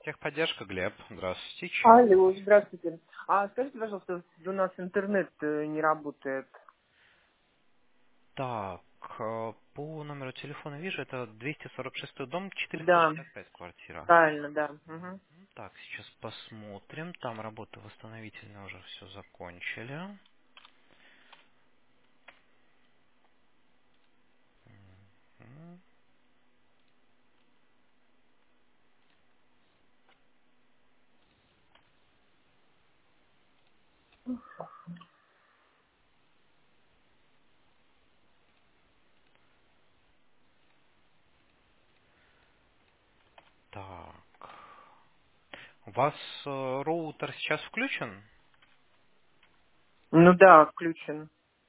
Техподдержка, Глеб. Здравствуйте. Чем? Алло, здравствуйте. Скажите, пожалуйста, у нас интернет не работает. Так, по номеру телефона вижу, это 246 дом, Да, 465 квартира. правильно, да. Мгм. Так, сейчас посмотрим. Там работы восстановительные уже все закончили. М, Так. У вас роутер сейчас включен? Ну да, включен.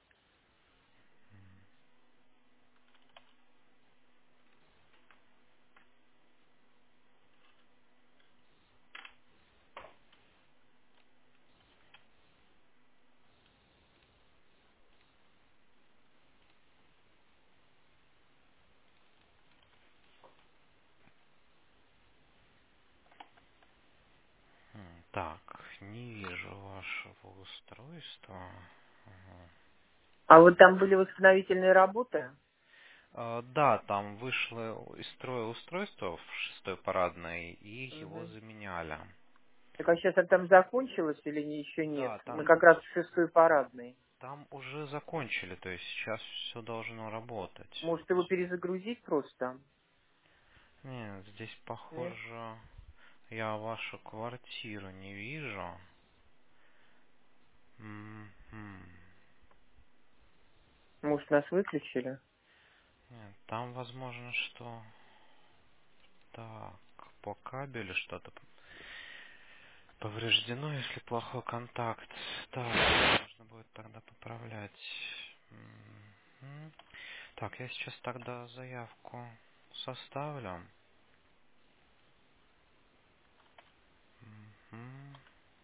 Так, не вижу вашего устройства. Ага. А вот там были восстановительные работы? Да, там вышло из строя устройство в шестой парадной, и его Мгм. заменяли. Так а сейчас там закончилось или еще нет? Да, Мы там, как раз в шестой парадной. там уже закончили, то есть сейчас все должно работать. Может его перезагрузить просто? Нет, здесь Нет? похоже, я вашу квартиру не вижу. Мгм. Может нас выключили? Нет, там возможно, что так, по кабелю что-то повреждено, если плохой контакт. Так, нужно будет тогда поправлять. Мгм. Так, я сейчас тогда заявку составлю. Мгм.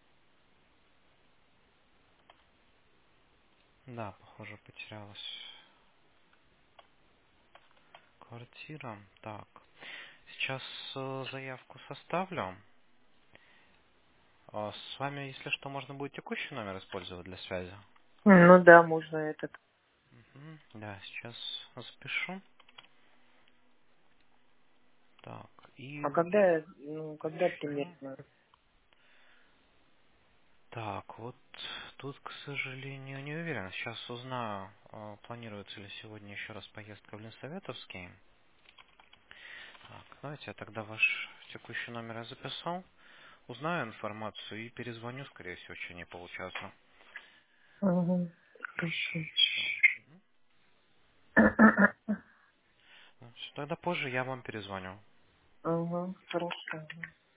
Да, похоже, потерялась квартира. Так, сейчас заявку составлю. С вами, если что, можно будет текущий номер использовать для связи. Ну да, можно этот. Мгм. Да, сейчас запишу. Так, и А у меня когда еще... примерно? Так, вот тут, к сожалению, не уверен. Сейчас узнаю, планируется ли сегодня еще раз поездка в Ленсоветовский. Так, давайте я тогда ваш текущий номер я записал. Узнаю информацию и перезвоню, скорее всего, в течение получаса. Угу. Хорошо. Все. Тогда позже я вам перезвоню. Угу. Хорошо.